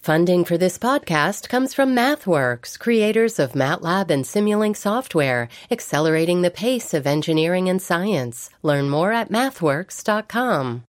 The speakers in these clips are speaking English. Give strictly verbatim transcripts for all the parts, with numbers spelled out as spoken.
Funding for this podcast comes from MathWorks, creators of MATLAB and Simulink software, accelerating the pace of engineering and science. Learn more at mathworks dot com.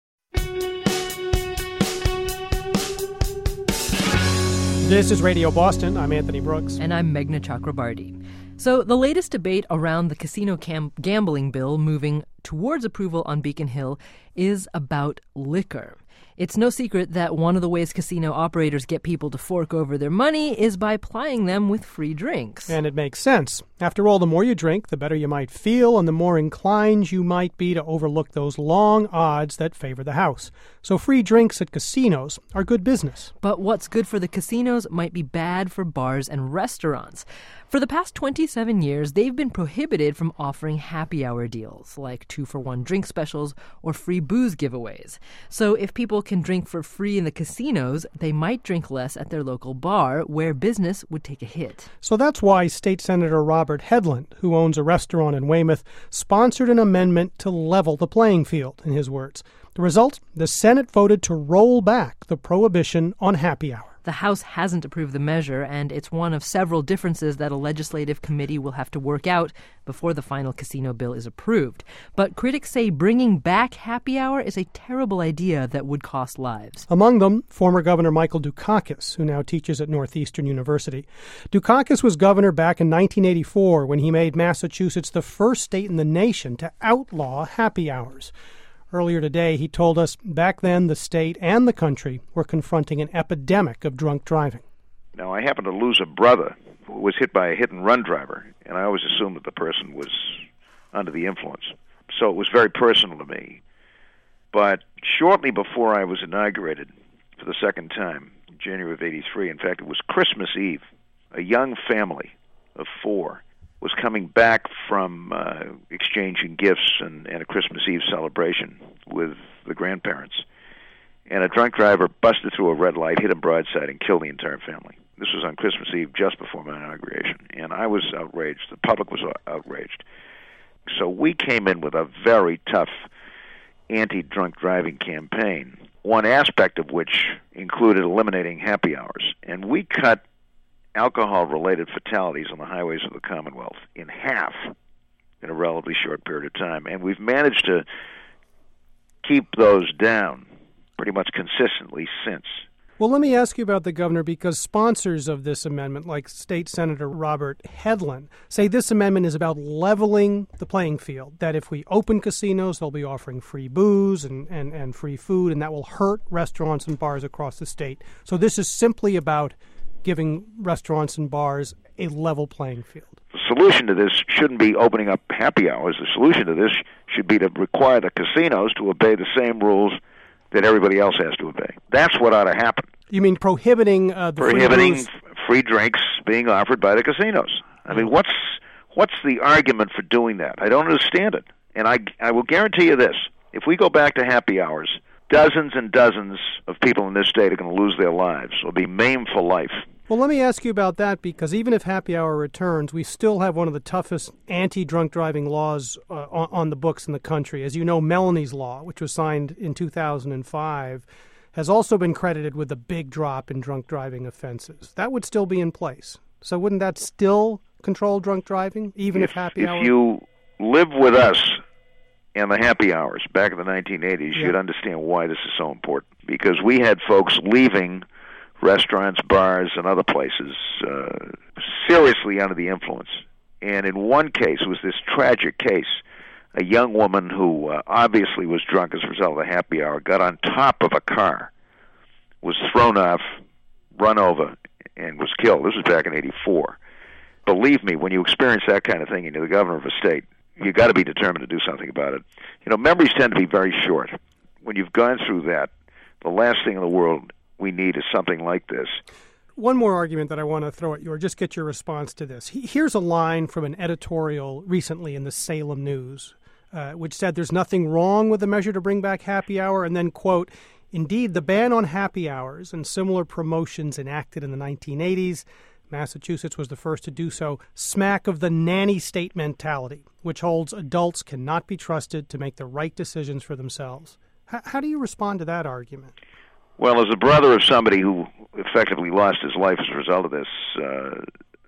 This is Radio Boston. I'm Anthony Brooks. And I'm Meghna Chakrabarty. So the latest debate around the casino cam- gambling bill moving towards approval on Beacon Hill is about liquor. It's no secret that one of the ways casino operators get people to fork over their money is by plying them with free drinks. And it makes sense. After all, the more you drink, the better you might feel, and the more inclined you might be to overlook those long odds that favor the house. So free drinks at casinos are good business. But what's good for the casinos might be bad for bars and restaurants. For the past twenty-seven years, they've been prohibited from offering happy hour deals, like two-for-one drink specials or free booze giveaways. So if people can drink for free in the casinos, they might drink less at their local bar, where business would take a hit. So that's why State Senator Robert Hedlund, who owns a restaurant in Weymouth, sponsored an amendment to level the playing field, in his words. The result? The Senate voted to roll back the prohibition on happy hour. The House hasn't approved the measure, and it's one of several differences that a legislative committee will have to work out before the final casino bill is approved. But critics say bringing back happy hour is a terrible idea that would cost lives. Among them, former Governor Michael Dukakis, who now teaches at Northeastern University. Dukakis was governor back in nineteen eighty-four when he made Massachusetts the first state in the nation to outlaw happy hours. Earlier today, he told us back then the state and the country were confronting an epidemic of drunk driving. Now, I happen to lose a brother who was hit by a hit-and-run driver, and I always assumed that the person was under the influence. So it was very personal to me. But shortly before I was inaugurated for the second time, January of eighty-three, in fact, it was Christmas Eve, a young family of four was coming back from uh, exchanging gifts and, and a Christmas Eve celebration with the grandparents. And a drunk driver busted through a red light, hit him broadside, and killed the entire family. This was on Christmas Eve, just before my inauguration. And I was outraged. The public was outraged. So we came in with a very tough anti-drunk driving campaign, one aspect of which included eliminating happy hours. And we cut alcohol-related fatalities on the highways of the Commonwealth in half in a relatively short period of time. And we've managed to keep those down pretty much consistently since. Well, let me ask you about the governor, because sponsors of this amendment, like State Senator Robert Hedlund, say this amendment is about leveling the playing field, that if we open casinos, they'll be offering free booze and, and, and free food, and that will hurt restaurants and bars across the state. So this is simply about giving restaurants and bars a level playing field. The solution to this shouldn't be opening up happy hours. The solution to this should be to require the casinos to obey the same rules that everybody else has to obey. That's what ought to happen. You mean prohibiting uh, the prohibiting free, free drinks being offered by the casinos? I mean, what's what's the argument for doing that? I don't understand it. And I I will guarantee you this: if we go back to happy hours, dozens and dozens of people in this state are going to lose their lives or be maimed for life. Well, let me ask you about that, because even if happy hour returns, we still have one of the toughest anti-drunk driving laws uh, on, on the books in the country. As you know, Melanie's Law, which was signed in two thousand five, has also been credited with a big drop in drunk driving offenses. That would still be in place. So wouldn't that still control drunk driving, even if, if happy if hour? If you live with us and the happy hours back in the nineteen eighties, yeah. You'd understand why this is so important. Because we had folks leaving restaurants, bars, and other places uh, seriously under the influence. And in one case, it was this tragic case, a young woman who uh, obviously was drunk as a result of the happy hour, got on top of a car, was thrown off, run over, and was killed. This was back in eighty-four. Believe me, when you experience that kind of thing and you're the governor of a state, you've got to be determined to do something about it. You know, memories tend to be very short. When you've gone through that, the last thing in the world we need is something like this. One more argument that I want to throw at you, or just get your response to this. Here's a line from an editorial recently in the Salem News, uh, which said there's nothing wrong with the measure to bring back happy hour, and then, quote, indeed, the ban on happy hours and similar promotions enacted in the nineteen eighties, Massachusetts was the first to do so, smack of the nanny state mentality, which holds adults cannot be trusted to make the right decisions for themselves. H- how do you respond to that argument? Well, as a brother of somebody who effectively lost his life as a result of this, uh,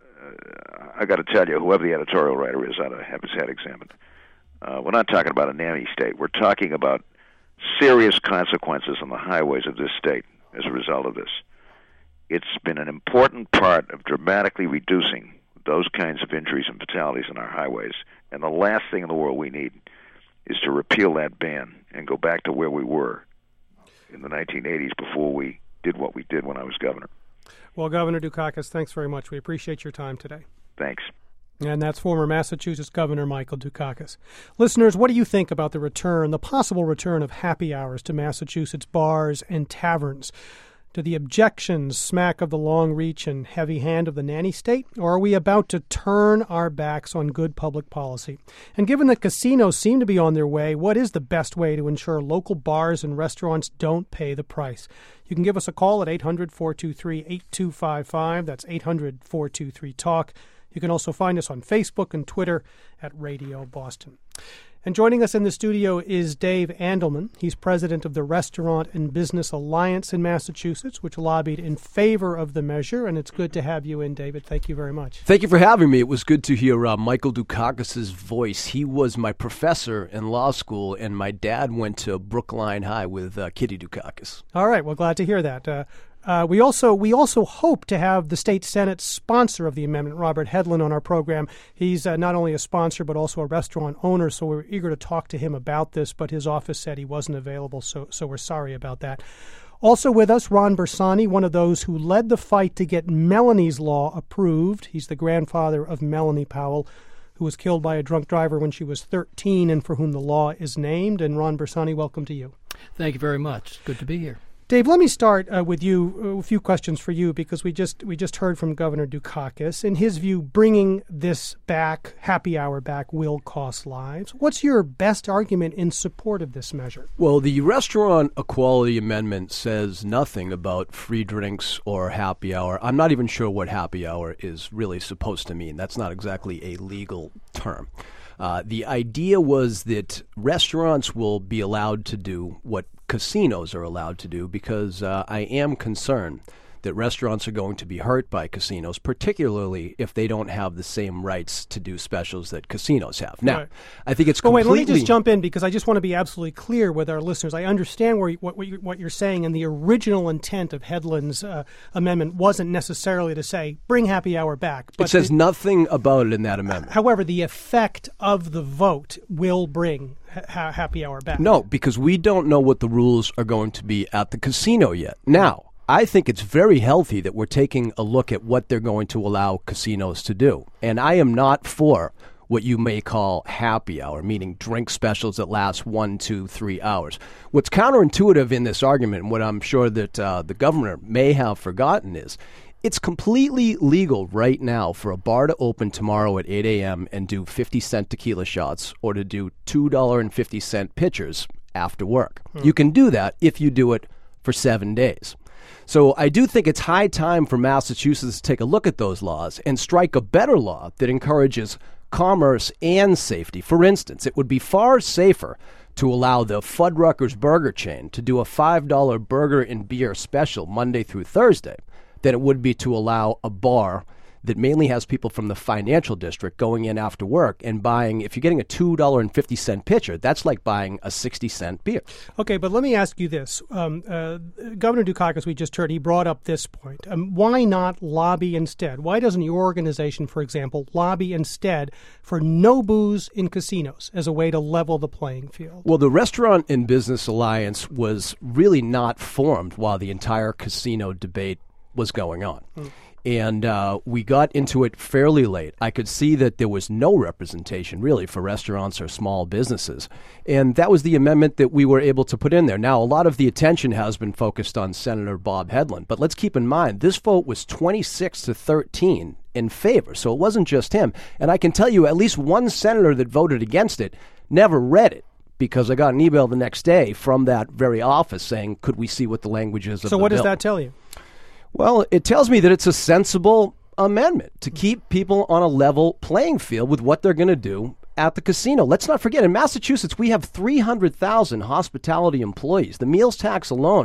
I got to tell you, whoever the editorial writer is ought to have his head examined. Uh, we're not talking about a nanny state. We're talking about serious consequences on the highways of this state as a result of this. It's been an important part of dramatically reducing those kinds of injuries and fatalities on our highways. And the last thing in the world we need is to repeal that ban and go back to where we were in the nineteen eighties before we did what we did when I was governor. Well, Governor Dukakis, thanks very much. We appreciate your time today. Thanks. And that's former Massachusetts Governor Michael Dukakis. Listeners, what do you think about the return, the possible return of happy hours to Massachusetts bars and taverns? Do the objections smack of the long reach and heavy hand of the nanny state, or are we about to turn our backs on good public policy? And given that casinos seem to be on their way, what is the best way to ensure local bars and restaurants don't pay the price? You can give us a call at eight hundred, four two three, eight two five five. That's eight hundred, four two three, TALK. You can also find us on Facebook and Twitter at Radio Boston. And joining us in the studio is Dave Andelman. He's president of the Restaurant and Business Alliance in Massachusetts, which lobbied in favor of the measure. And it's good to have you in, David. Thank you very much. Thank you for having me. It was good to hear uh, Michael Dukakis' voice. He was my professor in law school, and my dad went to Brookline High with uh, Kitty Dukakis. All right. Well, glad to hear that. Uh, Uh, we also we also hope to have the state Senate sponsor of the amendment, Robert Hedlund, on our program. He's uh, not only a sponsor but also a restaurant owner, so we're eager to talk to him about this, but his office said he wasn't available, so so we're sorry about that. Also with us, Ron Bersani, one of those who led the fight to get Melanie's Law approved. He's the grandfather of Melanie Powell, who was killed by a drunk driver when she was thirteen and for whom the law is named. And Ron Bersani, welcome to you. Thank you very much. Good to be here. Dave, let me start uh, with you, a few questions for you, because we just we just heard from Governor Dukakis. In his view, bringing this back, happy hour back, will cost lives. What's your best argument in support of this measure? Well, the Restaurant Equality Amendment says nothing about free drinks or happy hour. I'm not even sure what happy hour is really supposed to mean. That's not exactly a legal term. Uh, the idea was that restaurants will be allowed to do what casinos are allowed to do, because uh, I am concerned that restaurants are going to be hurt by casinos, particularly if they don't have the same rights to do specials that casinos have. Now, right. I think it's completely... But wait, let me just jump in, because I just want to be absolutely clear with our listeners. I understand where you, what, what, you're, what you're saying, and the original intent of Hedlund's uh, amendment wasn't necessarily to say, bring happy hour back. But it says the, nothing about it in that amendment. However, the effect of the vote will bring ha- happy hour back. No, because we don't know what the rules are going to be at the casino yet. Now, I think it's very healthy that we're taking a look at what they're going to allow casinos to do. And I am not for what you may call happy hour, meaning drink specials that last one, two, three hours. What's counterintuitive in this argument, and what I'm sure that uh, the governor may have forgotten, is it's completely legal right now for a bar to open tomorrow at eight a.m. and do fifty cent tequila shots, or to do two dollars and fifty cent pitchers after work. Hmm. You can do that if you do it for seven days. So I do think it's high time for Massachusetts to take a look at those laws and strike a better law that encourages commerce and safety. For instance, it would be far safer to allow the Fuddruckers burger chain to do a five dollar burger and beer special Monday through Thursday than it would be to allow a bar that mainly has people from the financial district going in after work and buying, if you're getting a two dollars and fifty cent pitcher, that's like buying a sixty cent beer. Okay, but let me ask you this. Um, uh, Governor Dukakis, we just heard, he brought up this point. Um, why not lobby instead? Why doesn't your organization, for example, lobby instead for no booze in casinos as a way to level the playing field? Well, the Restaurant and Business Alliance was really not formed while the entire casino debate was going on. Mm. And uh, we got into it fairly late. I could see that there was no representation, really, for restaurants or small businesses. And that was the amendment that we were able to put in there. Now, a lot of the attention has been focused on Senator Bob Hedlund. But let's keep in mind, this vote was twenty-six to thirteen in favor. So it wasn't just him. And I can tell you, at least one senator that voted against it never read it, because I got an email the next day from that very office saying, could we see what the language is of the bill? So what does that tell you? Well, it tells me that it's a sensible amendment to keep people on a level playing field with what they're going to do at the casino. Let's not forget, in Massachusetts, we have three hundred thousand hospitality employees. The meals tax alone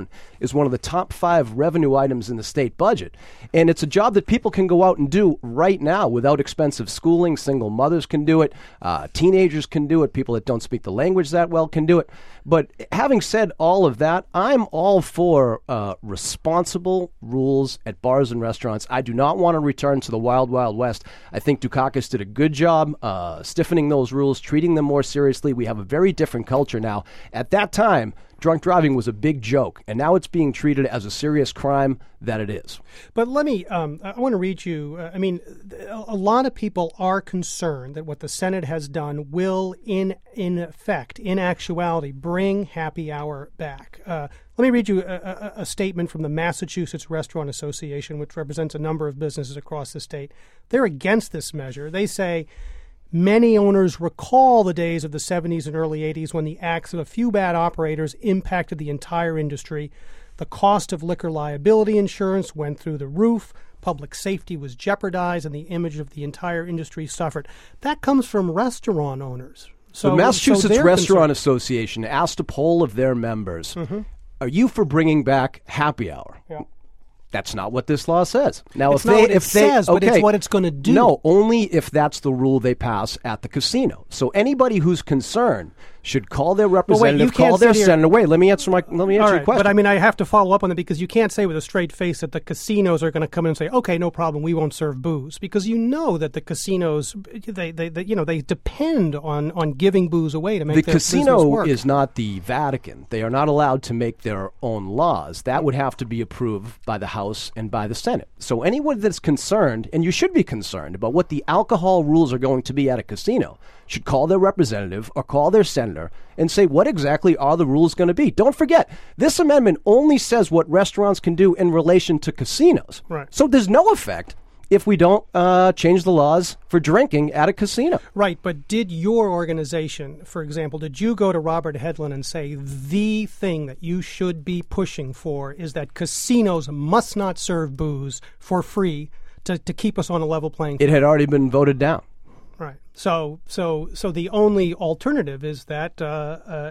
is one of the top five revenue items in the state budget. And it's a job that people can go out and do right now without expensive schooling. Single mothers can do it. Uh, teenagers can do it. People that don't speak the language that well can do it. But having said all of that, I'm all for uh, responsible rules at bars and restaurants. I do not want to return to the wild, wild west. I think Dukakis did a good job uh, stiffening those rules, treating them more seriously. We have a very different culture now. At that time, drunk driving was a big joke, and now it's being treated as a serious crime that it is. But let me, um, I want to read you, uh, I mean, a lot of people are concerned that what the Senate has done will, in in effect, in actuality, bring happy hour back. Uh, let me read you a, a, a statement from the Massachusetts Restaurant Association, which represents a number of businesses across the state. They're against this measure. They say, many owners recall the days of the seventies and early eighties when the acts of a few bad operators impacted the entire industry. The cost of liquor liability insurance went through the roof. Public safety was jeopardized, and the image of the entire industry suffered. That comes from restaurant owners. So the Massachusetts so Restaurant Association asked a poll of their members, mm-hmm. are you for bringing back happy hour? Yeah. That's not what this law says. Now, it's if not they, what it if they, says, okay, but it's what it's going to do. No, only if that's the rule they pass at the casino. So anybody who's concerned should call their representative, wait, call their here. senator. Wait, let me answer my let me answer All right, your question. But I mean, I have to follow up on that because you can't say with a straight face that the casinos are going to come in and say, "Okay, no problem, we won't serve booze," because you know that the casinos, they, they, they you know, they depend on, on giving booze away to make the their casino business work. Is not the Vatican. They are not allowed to make their own laws. That would have to be approved by the House and by the Senate. So anyone that's concerned, and you should be concerned about what the alcohol rules are going to be at a casino, should call their representative or call their senator and say, what exactly are the rules going to be? Don't forget, this amendment only says what restaurants can do in relation to casinos. Right. So there's no effect if we don't uh, change the laws for drinking at a casino. Right, but did your organization, for example, did you go to Robert Hedlund and say the thing that you should be pushing for is that casinos must not serve booze for free to, to keep us on a level playing field? It had already been voted down. Right. So, so, so the only alternative is that uh, uh,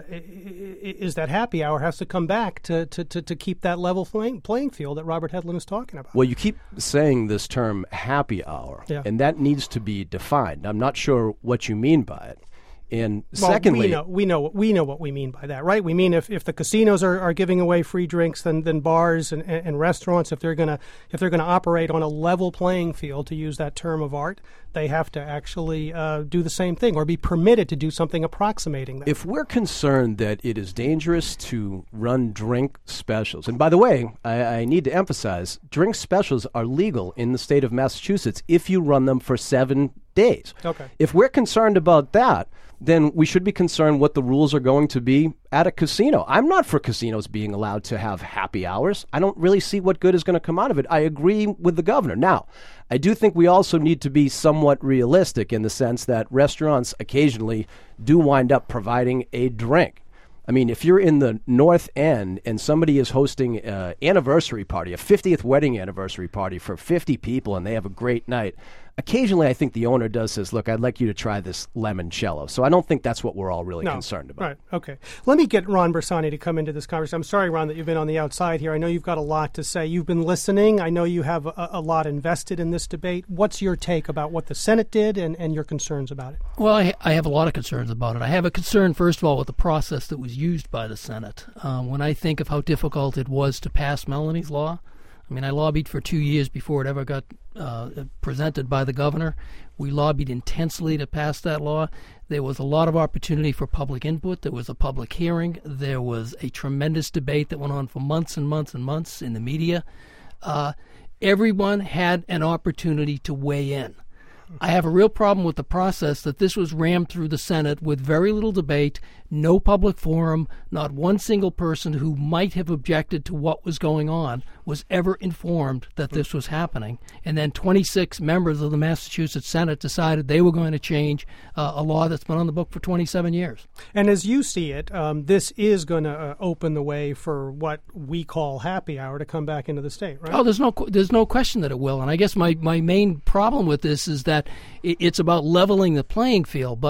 is that happy hour has to come back to, to, to, to keep that level playing, playing field that Robert Hedlund is talking about. Well, you keep saying this term happy hour, yeah. and that needs to be defined. I'm not sure what you mean by it. And well, secondly, we know we know we know what we mean by that, right? We mean if, if the casinos are, are giving away free drinks, then then bars and, and, and restaurants, if they're gonna if they're gonna operate on a level playing field, to use that term of art, they have to actually uh, do the same thing or be permitted to do something approximating that. If we're concerned that it is dangerous to run drink specials, and by the way, I, I need to emphasize, drink specials are legal in the state of Massachusetts if you run them for seven days. Okay. If we're concerned about that, then we should be concerned what the rules are going to be at a casino. I'm not for casinos being allowed to have happy hours. I don't really see what good is going to come out of it. I agree with the governor. Now, I do think we also need to be somewhat realistic in the sense that restaurants occasionally do wind up providing a drink. I mean, if you're in the North End and somebody is hosting an anniversary party, a fiftieth wedding anniversary party for fifty people, and they have a great night, occasionally I think the owner does says, look, I'd like you to try this limoncello. So I don't think that's what we're all really no. concerned about. Right, okay. Let me get Ron Bersani to come into this conversation. I'm sorry, Ron, that you've been on the outside here. I know you've got a lot to say. You've been listening. I know you have a, a lot invested in this debate. What's your take about what the Senate did and, and your concerns about it? Well, I, I have a lot of concerns about it. I have a concern, first of all, with the process that was used by the Senate. Um, when I think of how difficult it was to pass Melanie's law, I mean, I lobbied for two years before it ever got uh, presented by the governor. We lobbied intensely to pass that law. There was a lot of opportunity for public input. There was a public hearing. There was a tremendous debate that went on for months and months and months in the media. Uh, everyone had an opportunity to weigh in. I have a real problem with the process that this was rammed through the Senate with very little debate, no public forum, not one single person who might have objected to what was going on was ever informed that this was happening. And then twenty-six members of the Massachusetts Senate decided they were going to change uh, a law that's been on the book for twenty-seven years. And as you see it, um, this is going to uh, open the way for what we call happy hour to come back into the state, right? Oh, there's no there's no question that it will. And I guess my, my main problem with this is that it, it's about leveling the playing field. But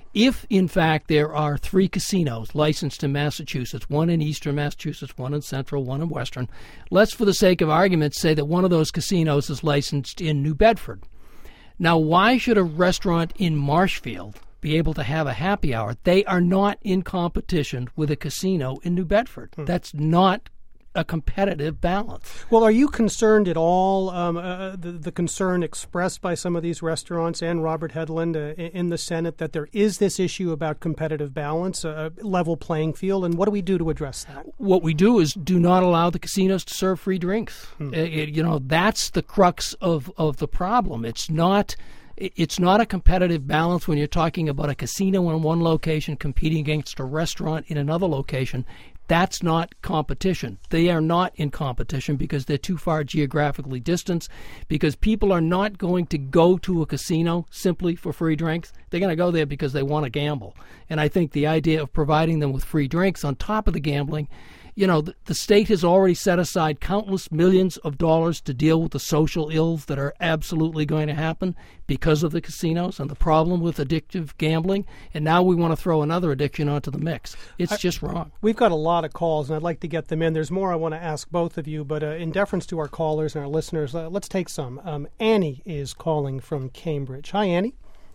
If, in fact, there are three casinos licensed in Massachusetts, one in eastern Massachusetts, one in central, one in western, let's, for the sake of argument, say that one of those casinos is licensed in New Bedford. Now, why should a restaurant in Marshfield be able to have a happy hour? They are not in competition with a casino in New Bedford. Hmm. That's not a competitive balance. Well, are you concerned at all, um, uh, the, the concern expressed by some of these restaurants and Robert Hedlund uh, in the Senate, that there is this issue about competitive balance, a level playing field, and what do we do to address that? What we do is do not allow the casinos to serve free drinks. Hmm. It, it, you know, that's the crux of, of the problem. It's not... It's not a competitive balance when you're talking about a casino in one location competing against a restaurant in another location. That's not competition. They are not in competition because they're too far geographically distanced, because people are not going to go to a casino simply for free drinks. They're going to go there because they want to gamble. And I think the idea of providing them with free drinks on top of the gambling, you know, the, the state has already set aside countless millions of dollars to deal with the social ills that are absolutely going to happen because of the casinos and the problem with addictive gambling. And now we want to throw another addiction onto the mix. It's I, just wrong. We've got a lot of calls, and I'd like to get them in. There's more I want to ask both of you, but uh, in deference to our callers and our listeners, uh, let's take some. Um, Annie is calling from Cambridge. Hi, Annie.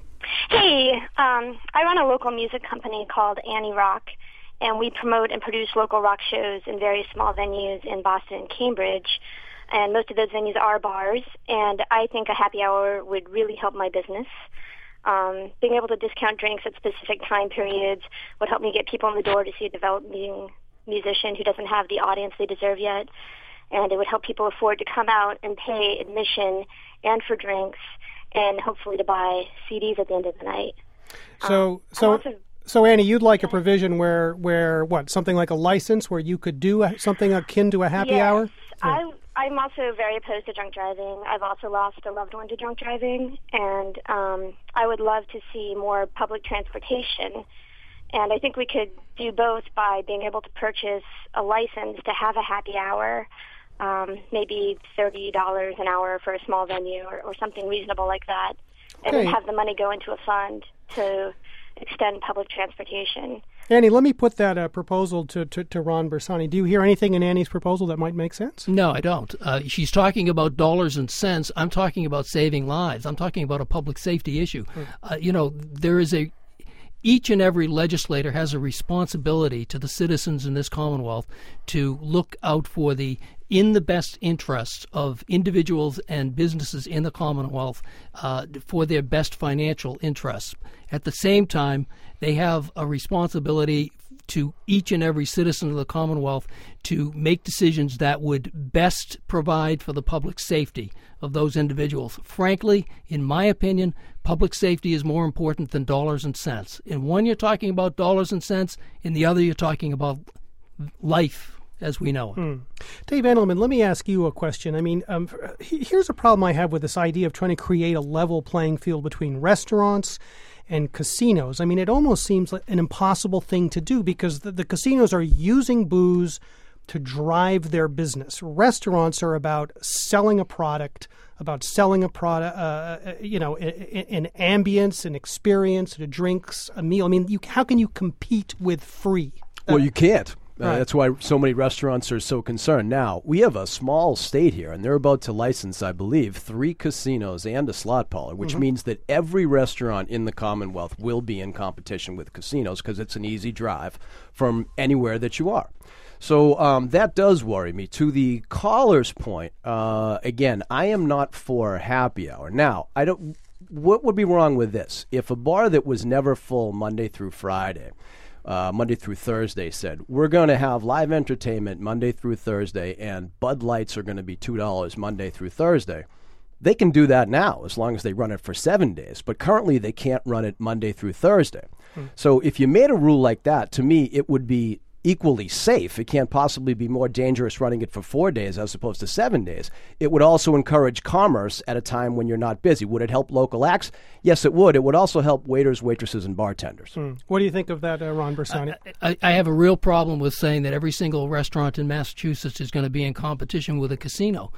Hey, um, I run a local music company called Annie Rock, and we promote and produce local rock shows in various small venues in Boston and Cambridge. And most of those venues are bars, and I think a happy hour would really help my business. Um, being able to discount drinks at specific time periods would help me get people in the door to see a developing musician who doesn't have the audience they deserve yet. And it would help people afford to come out and pay admission and for drinks, and hopefully to buy C Ds at the end of the night. So, um, so... Also, So, Annie, you'd like a provision where, where what, something like a license where you could do a, something akin to a happy yes. hour? I, I'm also very opposed to drunk driving. I've also lost a loved one to drunk driving, and um, I would love to see more public transportation. And I think we could do both by being able to purchase a license to have a happy hour, um, maybe thirty dollars an hour for a small venue or, or something reasonable like that, okay. And then have the money go into a fund to extend public transportation. Annie, let me put that uh, proposal to, to, to Ron Bersani. Do you hear anything in Annie's proposal that might make sense? No, I don't. Uh, she's talking about dollars and cents. I'm talking about saving lives. I'm talking about a public safety issue. Mm. Uh, you know, there is a each and every legislator has a responsibility to the citizens in this Commonwealth to look out for the in the best interests of individuals and businesses in the Commonwealth uh, for their best financial interests. At the same time, they have a responsibility to each and every citizen of the Commonwealth to make decisions that would best provide for the public safety of those individuals. Frankly, in my opinion, public safety is more important than dollars and cents. In one, you're talking about dollars and cents. In the other, you're talking about life as we know it. Hmm. Dave Endelman, let me ask you a question. I mean, um, here's a problem I have with this idea of trying to create a level playing field between restaurants and casinos. I mean, it almost seems like an impossible thing to do because the, the casinos are using booze to drive their business. Restaurants are about selling a product, about selling a product, uh, you know, an ambience, an experience, the drinks, a meal. I mean, you, how can you compete with free? Well, you can't. Uh, Right. That's why so many restaurants are so concerned. Now, we have a small state here, and they're about to license, I believe, three casinos and a slot parlor, which mm-hmm. means that every restaurant in the Commonwealth will be in competition with casinos because it's an easy drive from anywhere that you are. So um, that does worry me. To the caller's point, uh, again, I am not for happy hour. Now, I don't. What would be wrong with this? If a bar that was never full Monday through Friday, Uh, Monday through Thursday said, we're going to have live entertainment Monday through Thursday and Bud Lights are going to be two dollars Monday through Thursday. They can do that now as long as they run it for seven days. But currently they can't run it Monday through Thursday. Hmm. So if you made a rule like that, to me, it would be equally safe. It can't possibly be more dangerous running it for four days as opposed to seven days. It would also encourage commerce at a time when you're not busy. Would it help local acts? Yes, it would. It would also help waiters, waitresses, and bartenders. Mm. What do you think of that, uh, Ron Bersani? I, I have a real problem with saying that every single restaurant in Massachusetts is going to be in competition with a casino.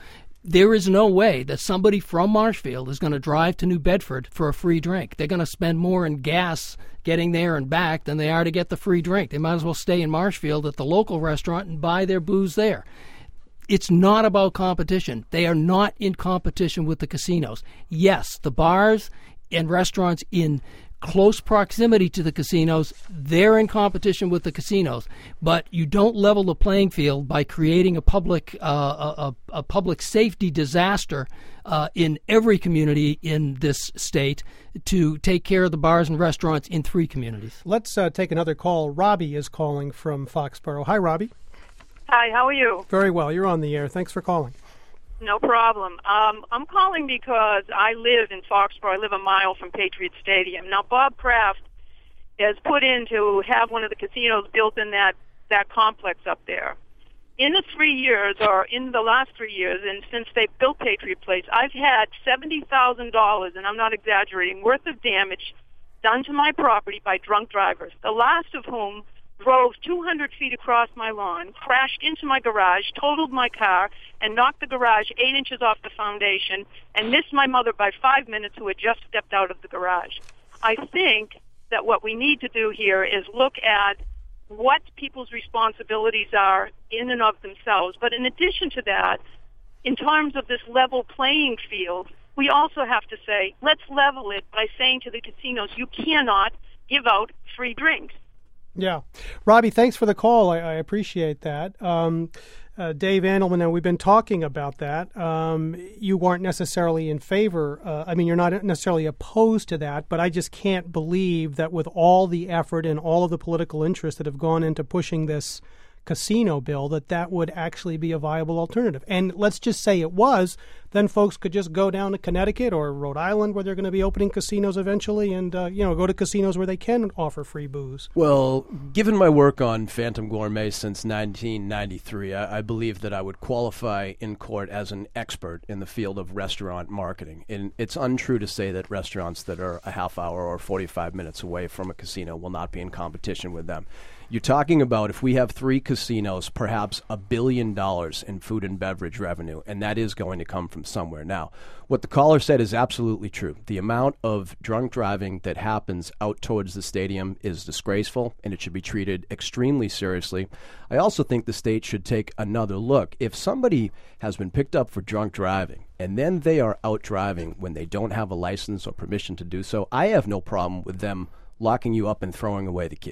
there is no way that somebody from Marshfield is going to drive to New Bedford for a free drink. They're going to spend more in gas getting there and back than they are to get the free drink. They might as well stay in Marshfield at the local restaurant and buy their booze there. It's not about competition. They are not in competition with the casinos. Yes, the bars and restaurants in close proximity to the casinos, they're in competition with the casinos. But you don't level the playing field by creating a public uh, a, a public safety disaster uh, in every community in this state to take care of the bars and restaurants in three communities. Let's uh, take another call. Robbie is calling from Foxborough. Hi, Robbie. Hi, how are you? Very well. You're on the air. Thanks for calling. No problem. Um, I'm calling because I live in Foxborough. I live a mile from Patriot Stadium. Now, Bob Kraft has put in to have one of the casinos built in that, that complex up there. In the three years, or in the last three years, and since they built Patriot Place, I've had seventy thousand dollars, and I'm not exaggerating, worth of damage done to my property by drunk drivers, the last of whom drove two hundred feet across my lawn, crashed into my garage, totaled my car, and knocked the garage eight inches off the foundation, and missed my mother by five minutes who had just stepped out of the garage. I think that what we need to do here is look at what people's responsibilities are in and of themselves. But in addition to that, in terms of this level playing field, we also have to say, let's level it by saying to the casinos, you cannot give out free drinks. Yeah. Robbie, thanks for the call. I, I appreciate that. Um, uh, Dave Andelman, and we've been talking about that. Um, you weren't necessarily in favor. Uh, I mean, you're not necessarily opposed to that, but I just can't believe that with all the effort and all of the political interests that have gone into pushing this casino bill, that that would actually be a viable alternative. And let's just say it was, then folks could just go down to Connecticut or Rhode Island where they're going to be opening casinos eventually and, uh, you know, go to casinos where they can offer free booze. Well, given my work on Phantom Gourmet since nineteen ninety-three, I, I believe that I would qualify in court as an expert in the field of restaurant marketing. And it's untrue to say that restaurants that are a half hour or forty-five minutes away from a casino will not be in competition with them. You're talking about, if we have three casinos, perhaps a billion dollars in food and beverage revenue, and that is going to come from somewhere. Now, what the caller said is absolutely true. The amount of drunk driving that happens out towards the stadium is disgraceful, and it should be treated extremely seriously. I also think the state should take another look. If somebody has been picked up for drunk driving, and then they are out driving when they don't have a license or permission to do so, I have no problem with them locking you up and throwing away the key.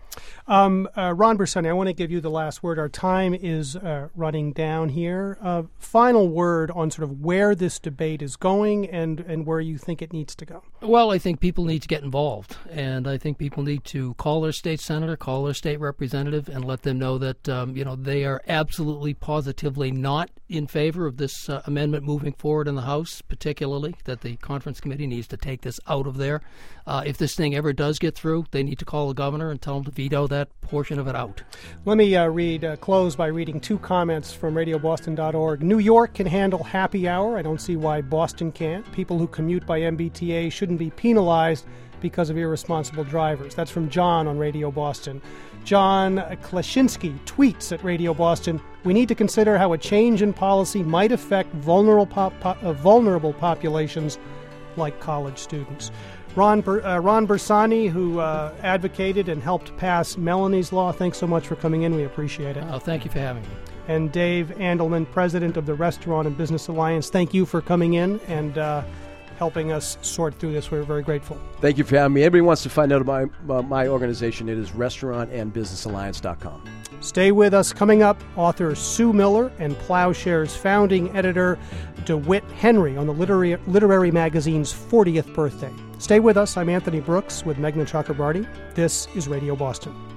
Um, uh, Ron Bersani, I want to give you the last word. Our time is uh, running down here. Uh, final word on sort of where this debate is going and, and where you think it needs to go. Well, I think people need to get involved, and I think people need to call their state senator, call their state representative, and let them know that um, you know they are absolutely, positively not in favor of this uh, amendment moving forward in the House, particularly that the conference committee needs to take this out of there. Uh, if this thing ever does get through, they need to call the governor and tell him to veto that portion of it out. Let me uh, read uh, close by reading two comments from radio boston dot org. New York can handle happy hour. I don't see why Boston can't. People who commute by M B T A shouldn't be penalized because of irresponsible drivers. That's from John on Radio Boston. John Klaczynski tweets at Radio Boston, we need to consider how a change in policy might affect vulnerable, pop- po- uh, vulnerable populations like college students. Ron, uh, Ron Bersani, who uh, advocated and helped pass Melanie's Law, thanks so much for coming in. We appreciate it. Oh, thank you for having me. And Dave Andelman, president of the Restaurant and Business Alliance, thank you for coming in and uh, helping us sort through this. We're very grateful. Thank you for having me. Everybody wants to find out about my, uh, my organization. It is restaurant and business alliance dot com. Stay with us. Coming up, author Sue Miller and Plowshare's founding editor DeWitt Henry on the literary, literary magazine's fortieth birthday. Stay with us. I'm Anthony Brooks with Meghna Chakrabarty. This is Radio Boston.